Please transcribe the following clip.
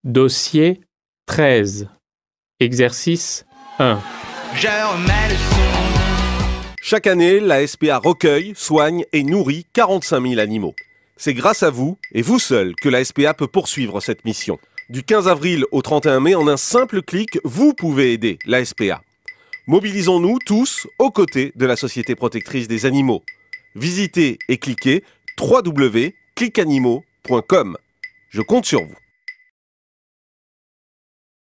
Dossier 13. Exercice 1. Je remets le son. Chaque année, la SPA recueille, soigne et nourrit 45 000 animaux. C'est grâce à vous, et vous seul, que la SPA peut poursuivre cette mission. Du 15 avril au 31 mai, en un simple clic, vous pouvez aider la SPA. Mobilisons-nous tous aux côtés de la Société protectrice des animaux. Visitez et cliquez www.clickanimaux.com. Je compte sur vous.